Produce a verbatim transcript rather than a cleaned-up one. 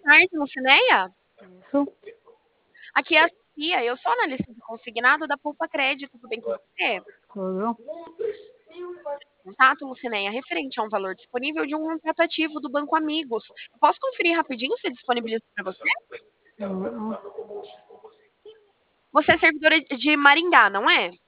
tarde, Lucinéia? Isso. Aqui é a Sofia, eu sou analista de consignado da Poupa Crédito, tudo bem com você? Tudo. Contato, Lucinéia, referente a um valor disponível de um contrato ativo do Banco Amigos. Eu posso conferir rapidinho se disponibiliza para você? Hum. Você é servidora de Maringá, não é?